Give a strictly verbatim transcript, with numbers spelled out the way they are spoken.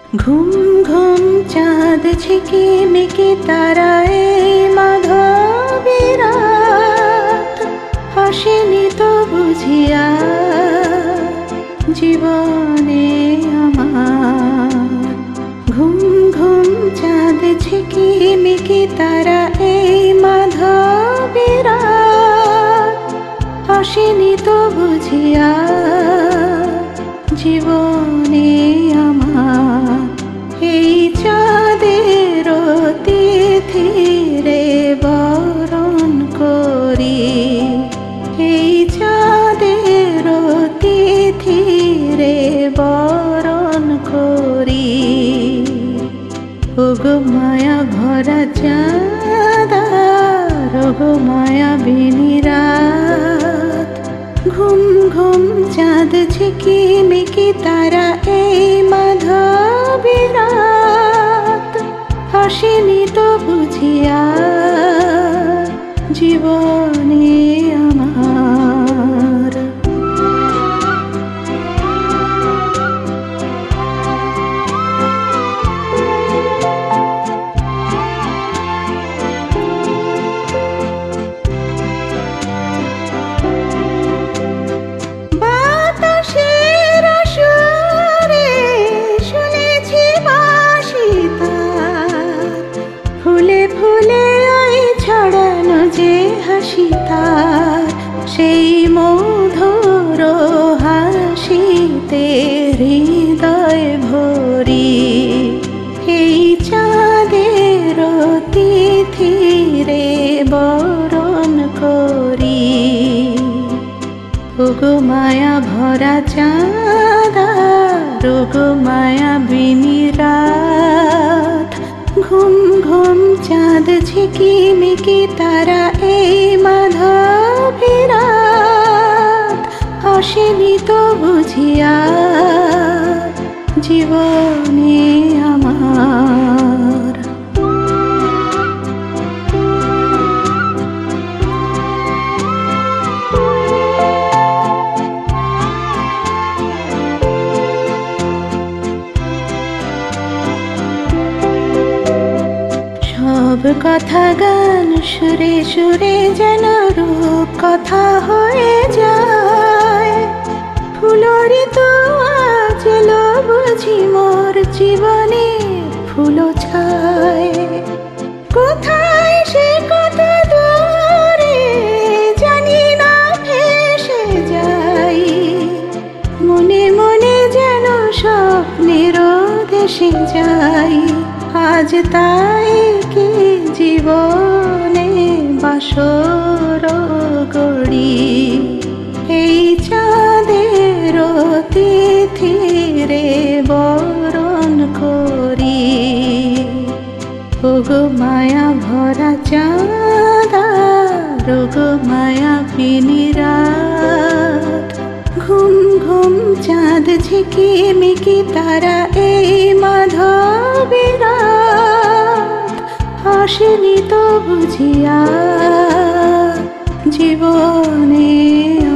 ঘুম ঘুম চাঁদ ঝিকিমিকি তারায় মাধবের রাত, হাসিনি তো বুঝিয়া জীবনে আমার। ঘুম ঘুম চাঁদ ঝিকিমিকি তারা এই মাধবের রাত, হাসিনি তো বুঝিয়া জীবনে আমার। এই চাঁদের তিথিরে বরণ করি, এই চাঁদের তিথিরে বরণ করি। ওগো মায়া ভরা চাঁদ, ওগো মায়াবিনী রাত, ঘুম ঘুম চাঁদ ঝিকিমিকি তারা এই মাধবের রাত, হাসিনি তো বুঝিয়া জীবনে আমার। সেই মধুর হাসিতে হৃদয় ভরি, এই চাঁদের তিথিরে বরণ করি। ওগো মায়া ভরা চাঁদ, ওগো মায়াবিনী রাত, ঘুম ঘুম চাঁদ ঝিকিমিকি তারা এই মাধবের রাত, হাসিনি তো বুঝিয়া জীবনে আমার। সব কথা গান সুরে সুরে যেন রূপ কথা হয়ে যায়। ফুলরি তো আজ এলো বুঝি মোর জীবনে ফুল ছায়। কোথায় সে কত দূরে জানি না ভেসে যাই, মনে মনে যেন স্বপ্নের দেশে যাই। আজ তাই কি জীবনে বাসর গড়ি, এই চাঁদের তিথিরে বরণ করি। ওগো মায়া ভরা চাঁদ, ওগো মায়াবিনী রাত, ঘুম ঘুম চাঁদ ঝিকিমিকি তারা এই মাধবের রাত, হাসিনি তো বুঝিয়া জীবনে